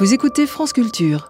Vous écoutez France Culture.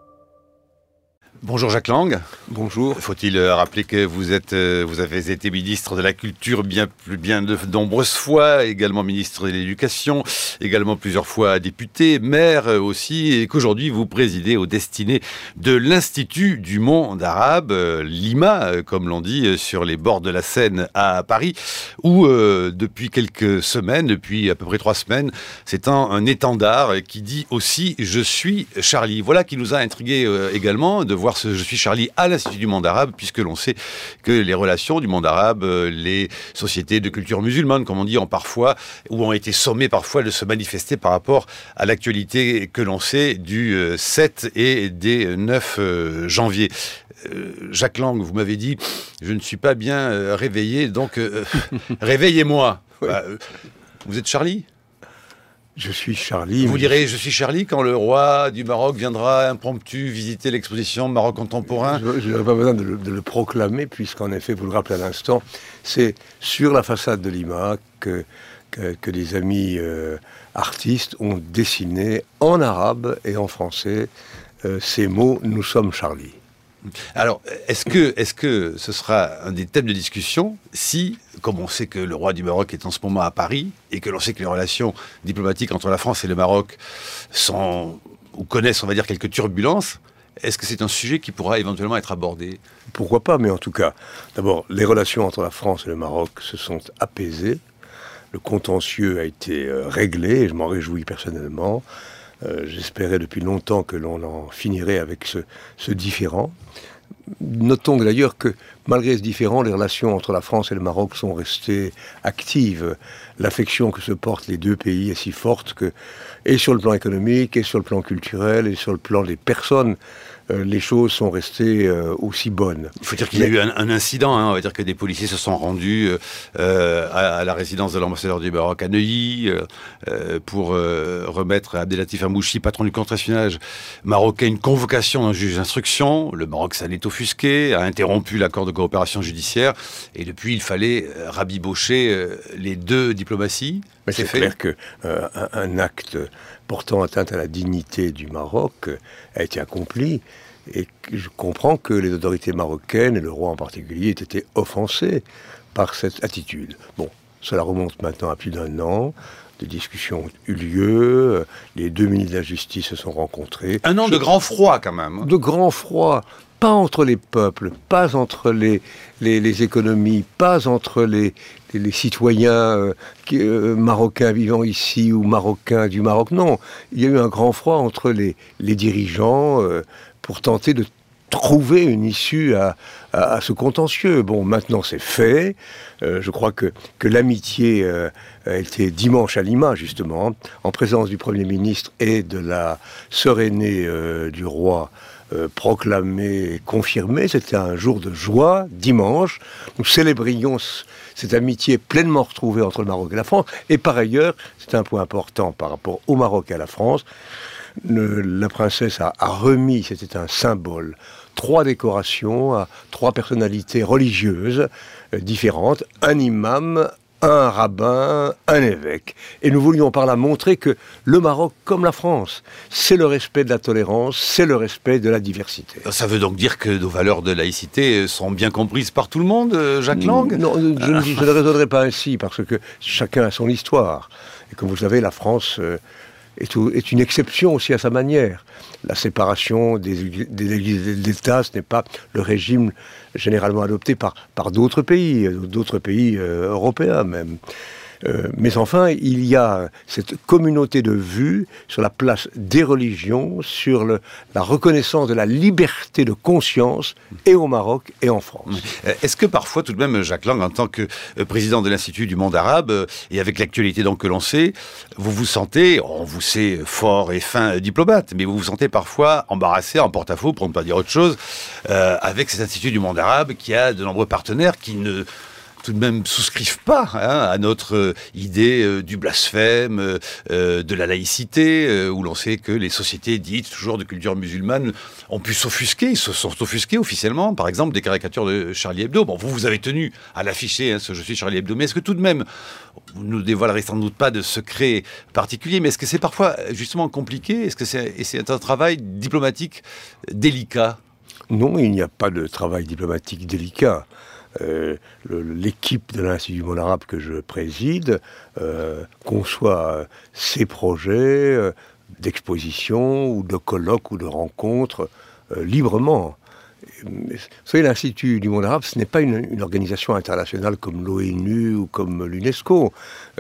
Bonjour Jacques Lang. Bonjour. Faut-il rappeler que vous avez été ministre de la Culture bien de nombreuses fois, également ministre de l'Éducation, également plusieurs fois député, maire aussi, et qu'aujourd'hui vous présidez aux destinées de l'Institut du monde arabe, l'IMA, comme l'on dit, sur les bords de la Seine à Paris, où depuis quelques semaines, depuis à peu près 3 semaines, c'est un étendard qui dit aussi « Je suis Charlie ». Voilà qui nous a intrigués également de voir ce « Je suis Charlie » à l'Institut du monde arabe, puisque l'on sait que les relations du monde arabe, les sociétés de culture musulmane, comme on dit, ont été sommées parfois de se manifester par rapport à l'actualité que l'on sait du 7 et des 9 janvier. Jacques Lang, vous m'avez dit « Je ne suis pas bien réveillé, donc réveillez-moi Oui. ». Vous êtes Charlie ? Je suis Charlie. Vous direz « Je suis Charlie » quand le roi du Maroc viendra impromptu visiter l'exposition Maroc contemporain. Je n'aurais pas besoin de le proclamer, puisqu'en effet, vous le rappelez à l'instant, c'est sur la façade de l'IMA que des amis artistes ont dessiné en arabe et en français ces mots « Nous sommes Charlie ». Alors, est-ce que ce sera un des thèmes de discussion si, comme on sait que le roi du Maroc est en ce moment à Paris et que l'on sait que les relations diplomatiques entre la France et le Maroc connaissent, on va dire, quelques turbulences, est-ce que c'est un sujet qui pourra éventuellement être abordé ? Pourquoi pas, mais en tout cas, d'abord, les relations entre la France et le Maroc se sont apaisées. Le contentieux a été réglé, et je m'en réjouis personnellement. J'espérais depuis longtemps que l'on en finirait avec ce différend. Notons d'ailleurs que malgré ce différend, les relations entre la France et le Maroc sont restées actives. L'affection que se portent les deux pays est si forte que, et sur le plan économique, et sur le plan culturel, et sur le plan des personnes, les choses sont restées aussi bonnes. Il faut dire qu'il y a eu un incident, on va dire que des policiers se sont rendus à la résidence de l'ambassadeur du Maroc à Neuilly pour remettre à Abdelatif Amouchi, patron du contre-espionnage marocain, une convocation d'un juge d'instruction. Le Maroc s'en est offusqué, a interrompu l'accord de coopération judiciaire, et depuis il fallait rabibocher les deux diplomaties. Mais c'est clair qu'un acte portant atteinte à la dignité du Maroc a été accompli, et je comprends que les autorités marocaines, et le roi en particulier, aient été offensés par cette attitude. Bon, cela remonte maintenant à plus d'1 an, des discussions ont eu lieu, les 2 ministres de la Justice se sont rencontrés. 1 an de grand froid quand même. De grand froid, pas entre les peuples, pas entre les économies, pas entre les citoyens marocains vivant ici ou marocains du Maroc. Non, il y a eu un grand froid entre les dirigeants pour tenter de trouver une issue à ce contentieux. Bon, maintenant c'est fait. Je crois que l'amitié a été dimanche à Lima, justement, en présence du Premier ministre et de la sœur aînée du roi, proclamé, confirmé. C'était un jour de joie, dimanche. Nous célébrions cette amitié pleinement retrouvée entre le Maroc et la France. Et par ailleurs, c'est un point important par rapport au Maroc et à la France, la princesse a remis, c'était un symbole, 3 décorations à 3 personnalités religieuses différentes, un imam, un rabbin, un évêque. Et nous voulions par là montrer que le Maroc, comme la France, c'est le respect de la tolérance, c'est le respect de la diversité. Ça veut donc dire que nos valeurs de laïcité sont bien comprises par tout le monde, Jacques Lang ? Non, je ne raisonnerai pas ainsi, parce que chacun a son histoire. Et comme vous savez, la France est une exception aussi à sa manière. La séparation des églises et de l'État, ce n'est pas le régime généralement adopté par d'autres pays européens même. Mais enfin, il y a cette communauté de vues sur la place des religions, sur la reconnaissance de la liberté de conscience, et au Maroc et en France. Est-ce que parfois, tout de même, Jacques Lang, en tant que président de l'Institut du monde arabe, et avec l'actualité donc que l'on sait, vous vous sentez, on vous sait fort et fin diplomate, mais vous vous sentez parfois embarrassé, en porte-à-faux, pour ne pas dire autre chose, avec cet Institut du monde arabe qui a de nombreux partenaires qui tout de même souscrivent pas à notre idée du blasphème, de la laïcité, où l'on sait que les sociétés dites toujours de culture musulmane ont pu s'offusquer, ils se sont offusqués officiellement, par exemple des caricatures de Charlie Hebdo. Bon, vous avez tenu à l'afficher, ce Je suis Charlie Hebdo, mais est-ce que tout de même, vous ne nous dévoilerez sans doute pas de secret particulier, mais est-ce que c'est parfois justement compliqué? Est-ce que c'est un travail diplomatique délicat? Non, il n'y a pas de travail diplomatique délicat. L'équipe de l'Institut du monde arabe que je préside conçoit ses projets d'exposition ou de colloques ou de rencontres librement. Vous savez, l'Institut du monde arabe, ce n'est pas une organisation internationale comme l'ONU ou comme l'UNESCO.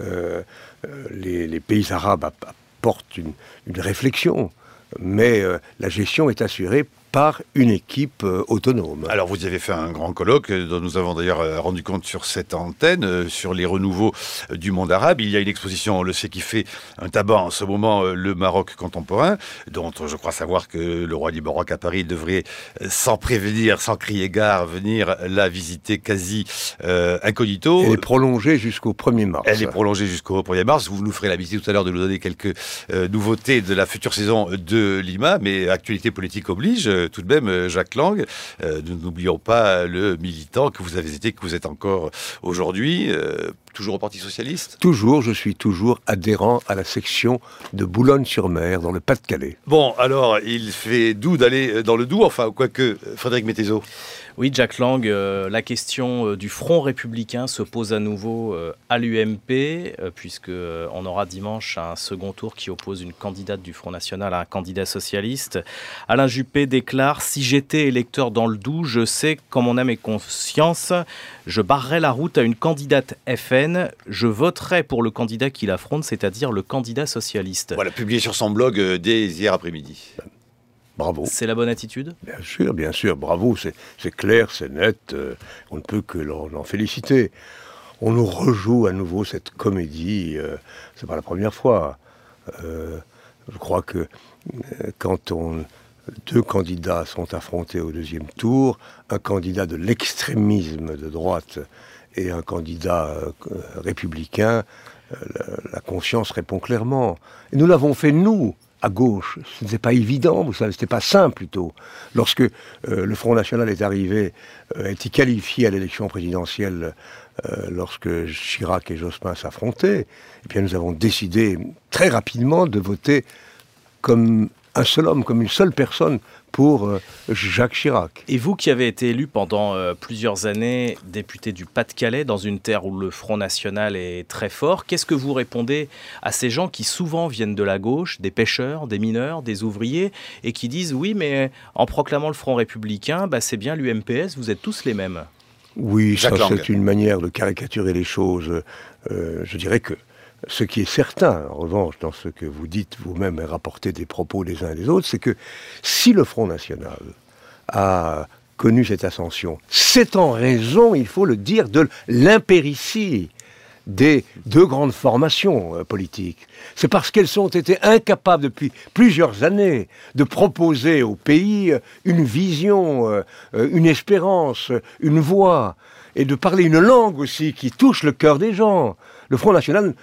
Les pays arabes apportent une réflexion, mais la gestion est assurée par une équipe autonome. Alors vous y avez fait un grand colloque dont nous avons d'ailleurs rendu compte sur cette antenne, sur les renouveaux du monde arabe. Il y a une exposition, on le sait, qui fait un tabac en ce moment, le Maroc contemporain, dont je crois savoir que le roi du Maroc à Paris devrait, sans prévenir, sans crier gare, venir la visiter quasi incognito. Elle est prolongée jusqu'au 1er mars. Elle est prolongée jusqu'au 1er mars. Vous nous ferez la visite tout à l'heure de nous donner quelques nouveautés de la future saison de Lima, mais actualité politique oblige. Tout de même, Jacques Lang, nous n'oublions pas le militant que vous avez été, que vous êtes encore aujourd'hui, toujours au Parti Socialiste? Toujours, je suis toujours adhérent à la section de Boulogne-sur-Mer, dans le Pas-de-Calais. Bon, alors, il fait doux d'aller dans le Doubs, enfin, quoique, Frédéric Mettezo. Oui, Jacques Lang, la question du Front républicain se pose à nouveau à l'UMP, puisqu'on aura dimanche un second tour qui oppose une candidate du Front National à un candidat socialiste. Alain Juppé déclare « Si j'étais électeur dans le Doubs, je sais qu'en mon âme et conscience, je barrerais la route à une candidate FN. Je voterais pour le candidat qui l'affronte, c'est-à-dire le candidat socialiste. » Voilà, publié sur son blog dès hier après-midi. Bravo. C'est la bonne attitude? Bien sûr, bravo, c'est clair, c'est net, on ne peut que l'en féliciter. On nous rejoue à nouveau cette comédie, c'est pas la première fois. Je crois que quand deux candidats sont affrontés au deuxième tour, un candidat de l'extrémisme de droite et un candidat républicain, la conscience répond clairement. Et nous l'avons fait, nous, à gauche. Ce n'était pas évident, vous savez, c'était pas simple plutôt. Lorsque le Front National est arrivé, a été qualifié à l'élection présidentielle lorsque Chirac et Jospin s'affrontaient, eh bien nous avons décidé très rapidement de voter comme un seul homme, comme une seule personne pour Jacques Chirac. Et vous qui avez été élu pendant plusieurs années député du Pas-de-Calais, dans une terre où le Front National est très fort, qu'est-ce que vous répondez à ces gens qui souvent viennent de la gauche, des pêcheurs, des mineurs, des ouvriers, et qui disent « Oui, mais en proclamant le Front républicain, c'est bien l'UMPS, vous êtes tous les mêmes ». Oui, ça c'est une manière de caricaturer les choses. Je dirais que ce qui est certain, en revanche, dans ce que vous dites vous-même et rapportez des propos des uns et des autres, c'est que si le Front National a connu cette ascension, c'est en raison, il faut le dire, de l'impéritie des deux grandes formations politiques. C'est parce qu'elles ont été incapables depuis plusieurs années de proposer au pays une vision, une espérance, une voix, et de parler une langue aussi qui touche le cœur des gens. Le Front National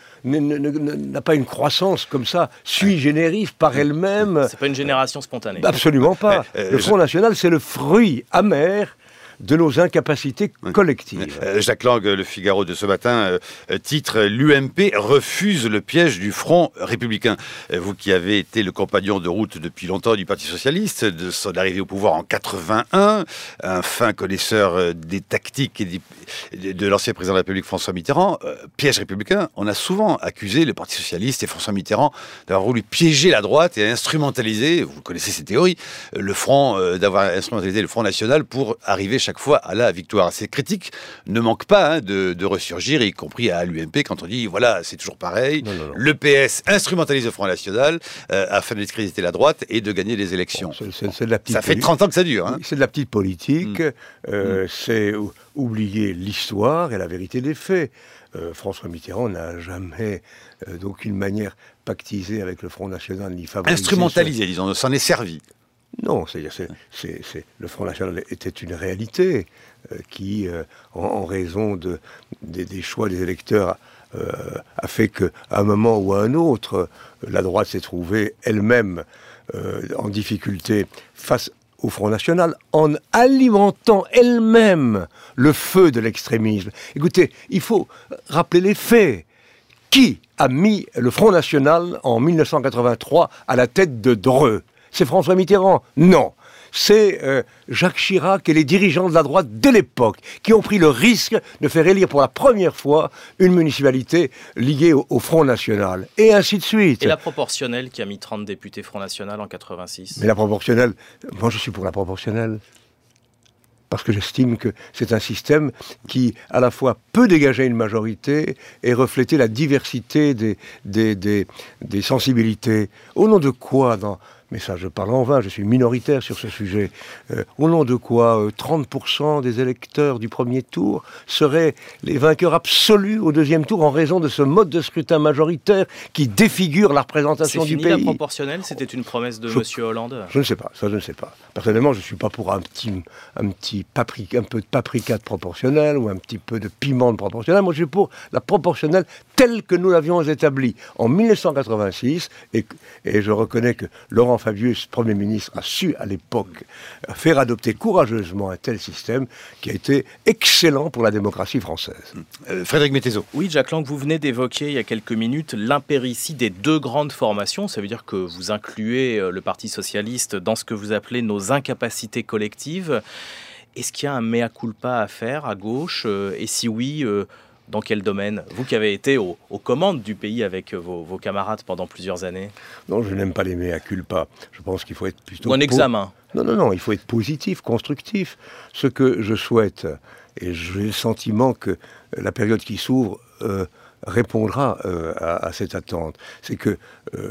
n'a pas une croissance comme ça, sui generis, par elle-même. C'est pas une génération spontanée. Absolument pas. Le Front National, c'est le fruit amer de nos incapacités collectives. Jacques Lang, Le Figaro de ce matin, titre « L'UMP refuse le piège du Front républicain ». Vous qui avez été le compagnon de route depuis longtemps du Parti Socialiste, de son arrivée au pouvoir en 81, un fin connaisseur des tactiques et de l'ancien président de la République François Mitterrand, piège républicain, on a souvent accusé le Parti Socialiste et François Mitterrand d'avoir voulu piéger la droite et instrumentaliser, vous connaissez ces théories, le Front, d'avoir instrumentalisé le Front National pour arriver chaque fois à la victoire. Ces critiques ne manquent pas de ressurgir, y compris à l'UMP, quand on dit, voilà, c'est toujours pareil, non. Le PS instrumentalise le Front National afin de discréditer la droite et de gagner les élections. C'est de la petite ça fait 30 ans que ça dure. Hein. C'est de la petite politique, c'est oublier l'histoire et la vérité des faits. François Mitterrand n'a jamais, d'aucune manière, pactisé avec le Front National, ni favorisé... Instrumentalisé, disons, s'en est servi. Non, c'est-à-dire le Front National était une réalité qui, en raison des choix des électeurs, a fait qu'à un moment ou à un autre, la droite s'est trouvée elle-même en difficulté face au Front National, en alimentant elle-même le feu de l'extrémisme. Écoutez, il faut rappeler les faits. Qui a mis le Front National en 1983 à la tête de Dreux? C'est François Mitterrand? Non. C'est Jacques Chirac et les dirigeants de la droite de l'époque qui ont pris le risque de faire élire pour la première fois une municipalité liée au Front National. Et ainsi de suite. Et la proportionnelle qui a mis 30 députés Front National en 86? Mais la proportionnelle, moi je suis pour la proportionnelle. Parce que j'estime que c'est un système qui, à la fois, peut dégager une majorité et refléter la diversité des sensibilités. Au nom de quoi, mais ça, je parle en vain, je suis minoritaire sur ce sujet. Au nom de quoi 30% des électeurs du premier tour seraient les vainqueurs absolus au deuxième tour en raison de ce mode de scrutin majoritaire qui défigure la représentation du pays. C'est fini la proportionnelle? C'était une promesse de M. Hollande? Je ne sais pas, ça je ne sais pas. Personnellement, je ne suis pas pour un peu de paprika de proportionnel ou un petit peu de piment de proportionnel. Moi, je suis pour la proportionnelle telle que nous l'avions établie en 1986 et je reconnais que Laurent Fabius, Premier ministre, a su à l'époque faire adopter courageusement un tel système qui a été excellent pour la démocratie française. Frédéric Mettezo. Oui, Jack Lang, vous venez d'évoquer il y a quelques minutes l'impéritie des deux grandes formations. Ça veut dire que vous incluez le Parti socialiste dans ce que vous appelez nos incapacités collectives. Est-ce qu'il y a un mea culpa à faire à gauche? Et si oui, dans quel domaine? Vous qui avez été aux commandes du pays avec vos camarades pendant plusieurs années. Non, je n'aime pas les mea culpa. Je pense qu'il faut être plutôt... Ou un examen. Non, il faut être positif, constructif. Ce que je souhaite, et j'ai le sentiment que la période qui s'ouvre répondra à cette attente, c'est que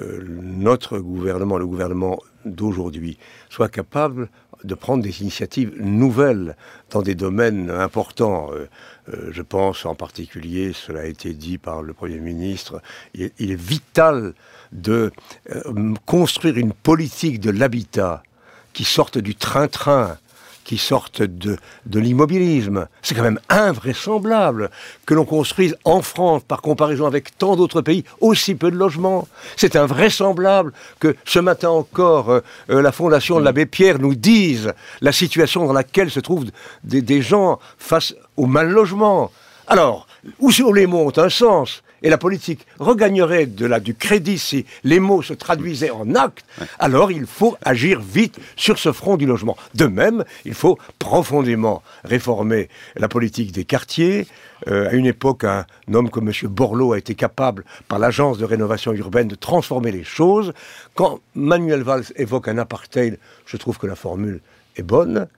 notre gouvernement, le gouvernement d'aujourd'hui, soit capable de prendre des initiatives nouvelles dans des domaines importants. Je pense en particulier, cela a été dit par le Premier ministre, il est vital de construire une politique de l'habitat qui sorte du train-train, qui sortent de l'immobilisme. C'est quand même invraisemblable que l'on construise en France, par comparaison avec tant d'autres pays, aussi peu de logements. C'est invraisemblable que ce matin encore, la Fondation de l'Abbé Pierre nous dise la situation dans laquelle se trouvent des gens face au mal-logement. Alors, où les mots ont un sens, et la politique regagnerait du crédit si les mots se traduisaient en actes, alors il faut agir vite sur ce front du logement. De même, il faut profondément réformer la politique des quartiers. À une époque, un homme comme M. Borloo a été capable, par l'agence de rénovation urbaine, de transformer les choses. Quand Manuel Valls évoque un apartheid, je trouve que la formule est bonne.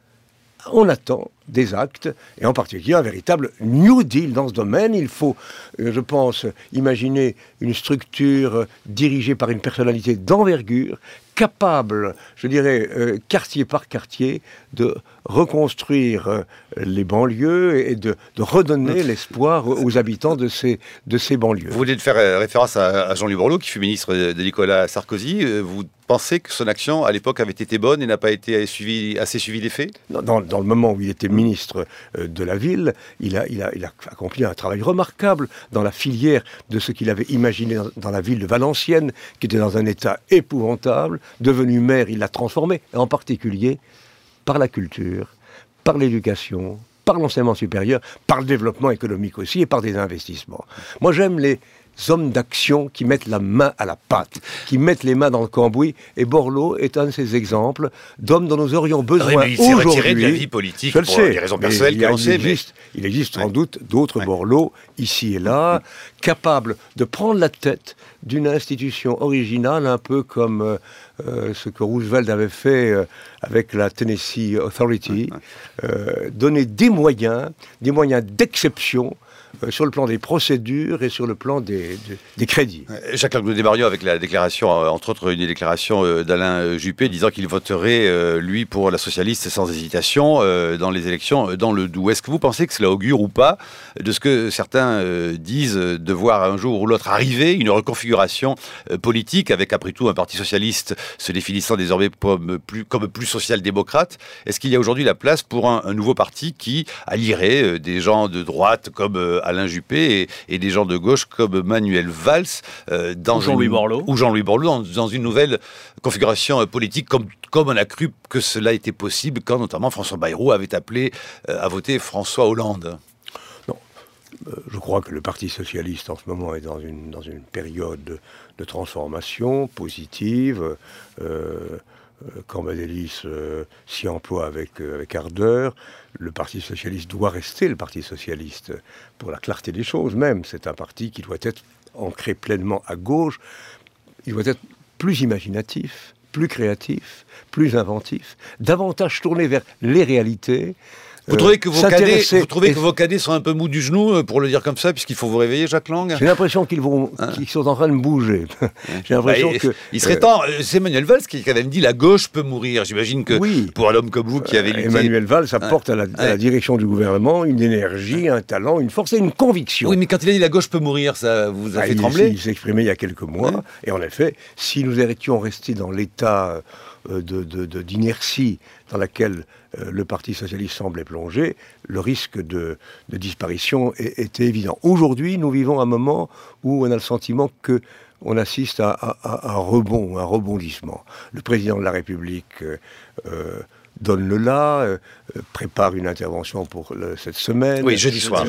On attend des actes, et en particulier un véritable New Deal dans ce domaine. Il faut, je pense, imaginer une structure dirigée par une personnalité d'envergure, capable, je dirais, quartier par quartier, de reconstruire les banlieues et de redonner l'espoir aux habitants de ces banlieues. Vous venez de faire référence à Jean-Louis Borloo, qui fut ministre de Nicolas Sarkozy. Vous pensez que son action, à l'époque, avait été bonne et n'a pas été assez suivi des faits? Dans le moment où il était ministre de la ville, il a accompli un travail remarquable dans la filière de ce qu'il avait imaginé dans la ville de Valenciennes, qui était dans un état épouvantable. Devenu maire, il l'a transformé, et en particulier par la culture, par l'éducation, par l'enseignement supérieur, par le développement économique aussi, et par des investissements. Moi, j'aime les hommes d'action qui mettent la main à la pâte, qui mettent les mains dans le cambouis, et Borloo est un de ces exemples d'hommes dont nous aurions besoin aujourd'hui. Il s'est retiré de la vie politique pour des raisons personnelles qu'il en sait. Il existe sans doute d'autres Borloo, ici et là, capables de prendre la tête d'une institution originale, un peu comme ce que Roosevelt avait fait avec la Tennessee Authority, donner des moyens d'exception sur le plan des procédures et sur le plan des crédits. Jacques-Lang, nous démarrions avec la déclaration, entre autres une déclaration d'Alain Juppé disant qu'il voterait, lui, pour la socialiste sans hésitation dans les élections dans le Doubs. Est-ce que vous pensez que cela augure ou pas de ce que certains disent de voir un jour ou l'autre arriver une reconfiguration politique avec, après tout, un parti socialiste se définissant désormais comme plus social-démocrate? Est-ce qu'il y a aujourd'hui la place pour un nouveau parti qui allierait des gens de droite comme Alain Juppé et des gens de gauche comme Manuel Valls ou Jean-Louis Borloo dans une nouvelle configuration politique comme on a cru que cela était possible quand notamment François Bayrou avait appelé à voter François Hollande? Non, je crois que le Parti socialiste en ce moment est dans une période de transformation positive. Cambadélis s'y emploie avec ardeur. Le Parti socialiste doit rester le Parti socialiste pour la clarté des choses même. C'est un parti qui doit être ancré pleinement à gauche. Il doit être plus imaginatif, plus créatif, plus inventif, davantage tourné vers les réalités. Vous trouvez que vos cadets sont un peu mous du genou, pour le dire comme ça, puisqu'il faut vous réveiller, Jacques-Lang? J'ai l'impression qu'ils sont en train de bouger. J'ai l'impression que... Il serait temps... C'est Manuel Valls qui a quand même dit « la gauche peut mourir ». J'imagine que pour un homme comme vous qui avez lutté... Emmanuel Valls apporte à la direction du gouvernement une énergie, un talent, une force et une conviction. Oui, mais quand il a dit « la gauche peut mourir », ça vous a fait trembler? Il s'est exprimé il y a quelques mois. Et en effet, si nous étions restés dans l'état d'inertie dans laquelle le Parti socialiste semblait plonger, le risque de disparition était évident. Aujourd'hui, nous vivons un moment où on a le sentiment qu'on assiste à un rebondissement. Le président de la République donne le là, prépare une intervention pour cette semaine. Oui, jeudi soir.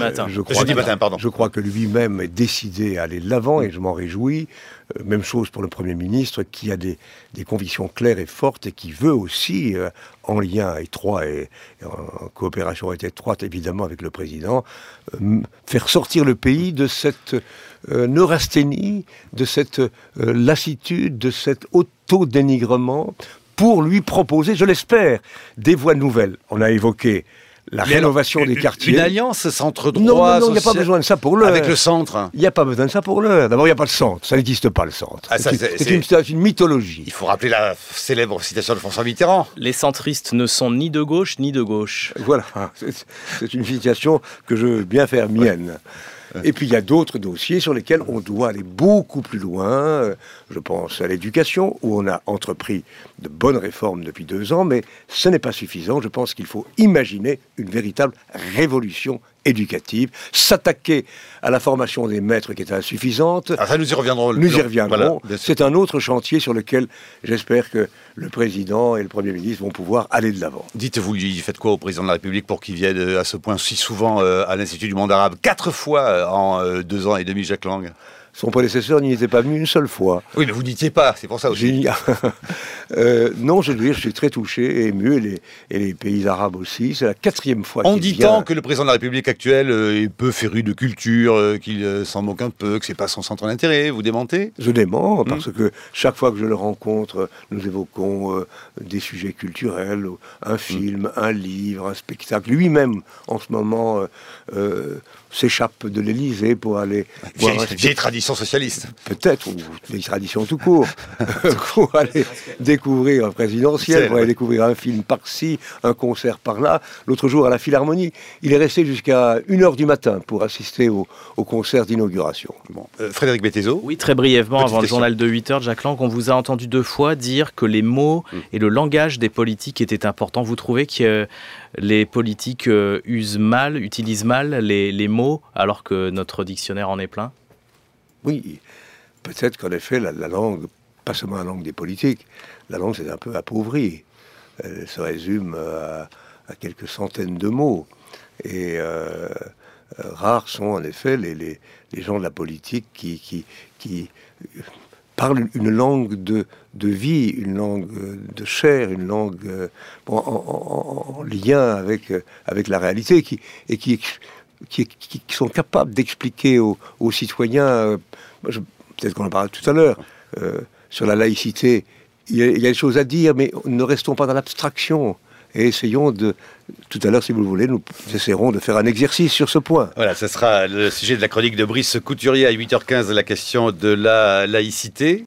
Je crois que lui-même est décidé à aller de l'avant et je m'en réjouis. Même chose pour le Premier ministre qui a des convictions claires et fortes et qui veut aussi, en lien étroit et en coopération étroite évidemment avec le président, faire sortir le pays de cette neurasthénie, de cette lassitude, de cet auto-dénigrement, pour lui proposer, je l'espère, des voies nouvelles. On a évoqué la rénovation des quartiers. Une alliance centre-droit, non, il n'y a pas besoin de ça pour l'heure. Avec le centre. Il n'y a pas besoin de ça pour l'heure. D'abord, il n'y a pas de centre. Ça n'existe pas, le centre. C'est une mythologie. Il faut rappeler la célèbre citation de François Mitterrand. Les centristes ne sont ni de gauche, ni de gauche. Voilà. C'est une citation que je veux bien faire mienne. Et puis il y a d'autres dossiers sur lesquels on doit aller beaucoup plus loin. Je pense à l'éducation, où on a entrepris de bonnes réformes depuis 2 ans, mais ce n'est pas suffisant. Je pense qu'il faut imaginer une véritable révolution éducative, s'attaquer à la formation des maîtres qui est insuffisante. Alors ça, nous y reviendrons. Voilà, c'est un autre chantier sur lequel j'espère que le président et le Premier ministre vont pouvoir aller de l'avant. Dites-vous, faites quoi au président de la République pour qu'il vienne à ce point si souvent à l'Institut du monde arabe? 4 fois en 2 ans et demi, Jacques-Lang. Son prédécesseur n'y était pas venu une seule fois. Oui, mais vous n'y étiez pas, c'est pour ça aussi. Non, je veux dire, je suis très touché, ému, et les pays arabes aussi. C'est la 4e fois qu'il vient. On dit tant que le président de la République actuelle est peu féru de culture, qu'il s'en moque un peu, que c'est pas son centre d'intérêt. Vous démentez? Je dément, parce que chaque fois que je le rencontre, nous évoquons des sujets culturels, un film, un livre, un spectacle. Lui-même, en ce moment, s'échappe de l'Élysée pour aller... Vieille tradition socialiste. Peut-être, ou vieille tradition tout court. Pour aller découvrir un présidentiel, pour aller découvrir un film par-ci, un concert par-là. L'autre jour, à la Philharmonie, il est resté jusqu'à 1h du matin pour assister au concert d'inauguration. Bon. Frédéric Bettezo. Oui, très brièvement, avant le journal de 8h, Jacques Lang, on vous a entendu 2 fois dire que les mots et le langage des politiques étaient importants. Vous trouvez que les politiques utilisent mal les mots, alors que notre dictionnaire en est plein? Oui, peut-être qu'en effet, la langue, pas seulement la langue des politiques, la langue s'est un peu appauvrie. Elle se résume à quelques centaines de mots. Et rares sont en effet les gens de la politique qui parlent une langue de vie, une langue de chair, une langue en lien avec la réalité, et qui sont capables d'expliquer aux citoyens, peut-être qu'on en parlera tout à l'heure, sur la laïcité, il y a des choses à dire, mais ne restons pas dans l'abstraction. et essayons de... Tout à l'heure, si vous le voulez, nous essaierons de faire un exercice sur ce point. Voilà, ce sera le sujet de la chronique de Brice Couturier à 8h15, la question de la laïcité.